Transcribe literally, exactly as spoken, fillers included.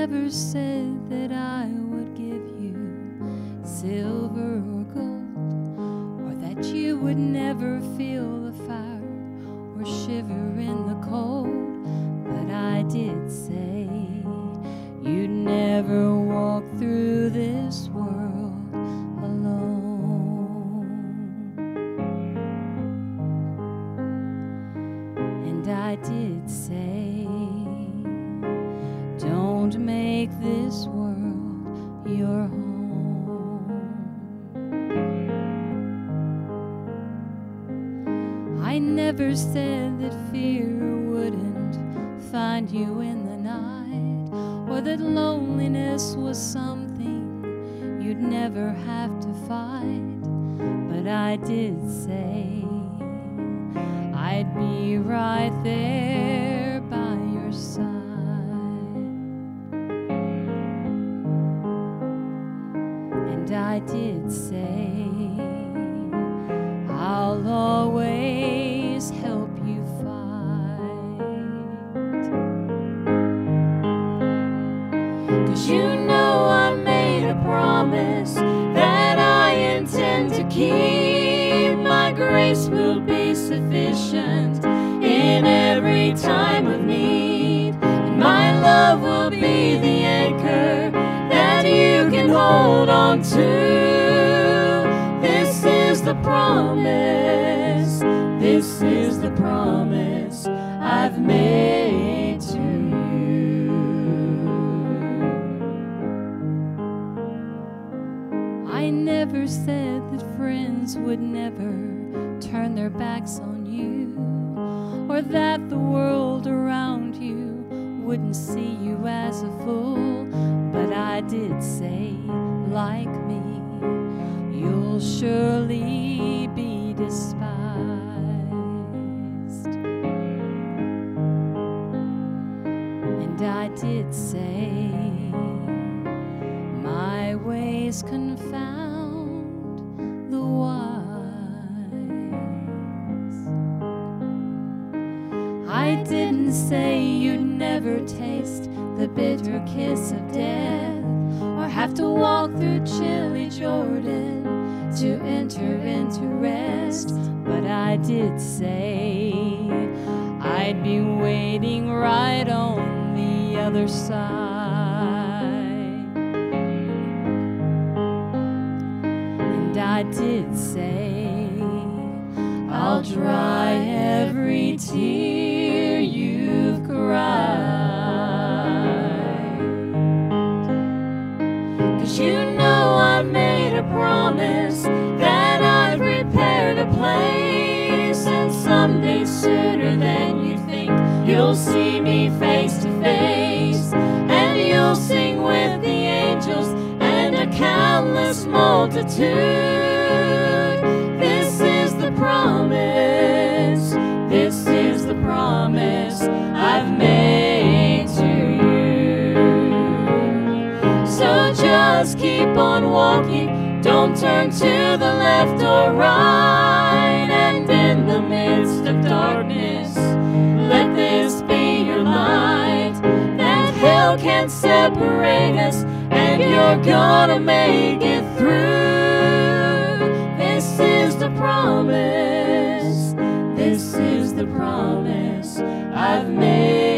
never said that I would give you silver or gold, or that you would never feel the fire or shiver in the cold. But I did say you'd never walk through this world alone. And I did say, don't make this world your home. I never said that fear wouldn't find you in the night, or that loneliness was something you'd never have to fight. But I did say I'd be right there by your side. And I did say I'll always help you fight. 'Cause you know I made a promise that I intend to keep. My grace will be sufficient in every time of need, and my love will be the anchor that you can hold on to. This is the promise, this is the promise I've made to you. I never said that friends would never turn their backs on you, or that the world around you wouldn't see you as a fool. But I did say, like me, you'll surely be despised. And I did say, my ways confound the wise. I didn't say you'd never taste the bitter kiss of death, or have to walk through chilly Jordan to enter into rest. But I did say I'd be waiting right on the other side. And I did say I'll dry every tear you've cried. 'Cause you know I've made a promise that I've prepared a place, and someday sooner than you think you'll see me face to face, and you'll sing with the angels and a countless multitude. This is the promise, this is the promise I've made to you. So just keep on walking, don't turn to the left or right, and in the midst of darkness, let this be your light, that hell can't separate us, and you're gonna make it through. This is the promise, this is the promise I've made.